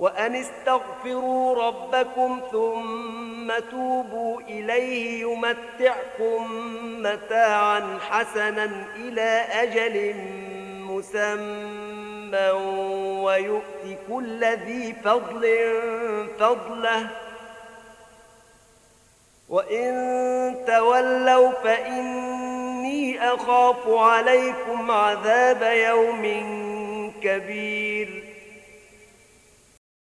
وأن استغفروا ربكم ثم توبوا إليه يمتعكم متاعا حسنا إلى أجل مسمى ويؤت كل ذي فضل فضله وإن تولوا فإني أخاف عليكم عذاب يوم كبير